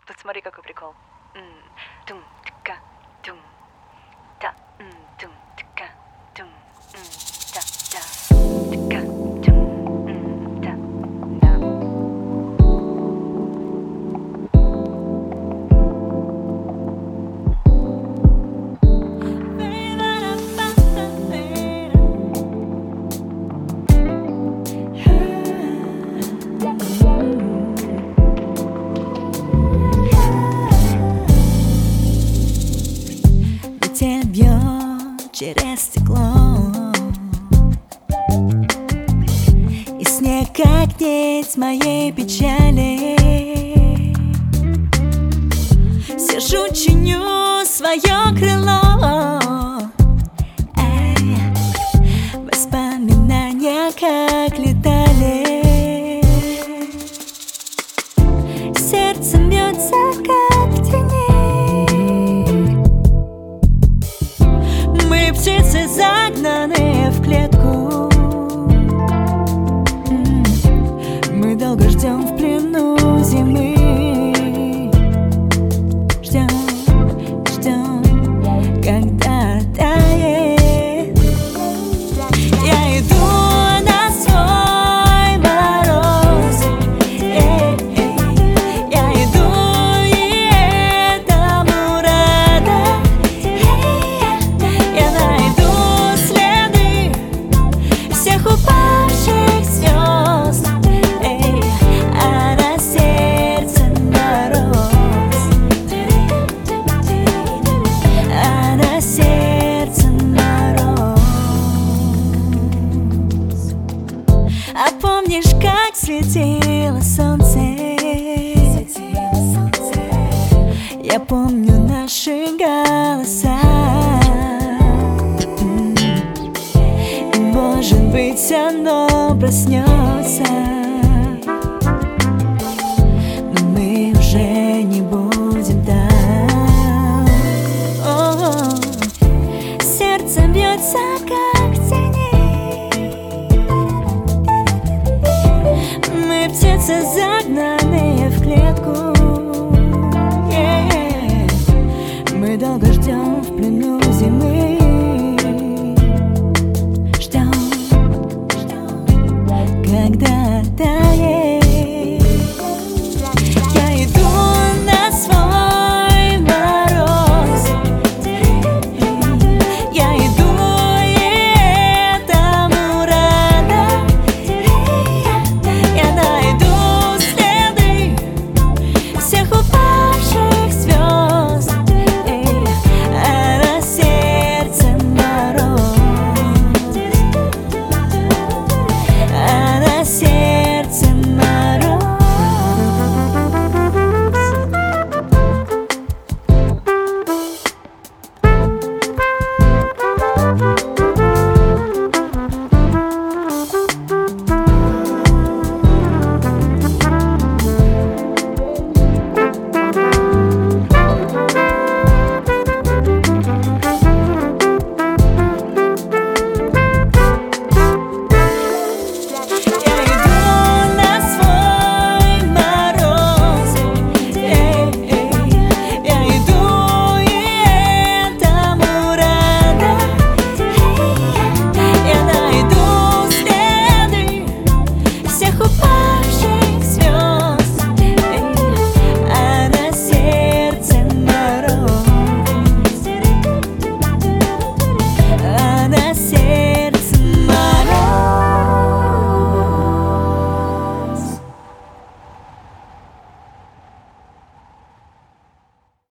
Вот смотри, какой прикол. Тум, тка, тум, та, тум, тка, тум, та, та, тка, тум, та, да. Метель бьет через стекло, и снег как нить моей печали. Сижу, чиню свое крыло, воспоминания как летали. Сердце бьется как в тени. Мы птицы, загнанные в клетку. Мы долго ждем в плену зимы. Ждем, ждем, когда тает. Я иду на свой мороз. Я иду, и этому рада. Я найду следы всех упавших звезд, а на сердце мороз, а на сердце мороз. А помнишь, как светило солнце? Я помню наши голоса. И, может быть, оно проснется.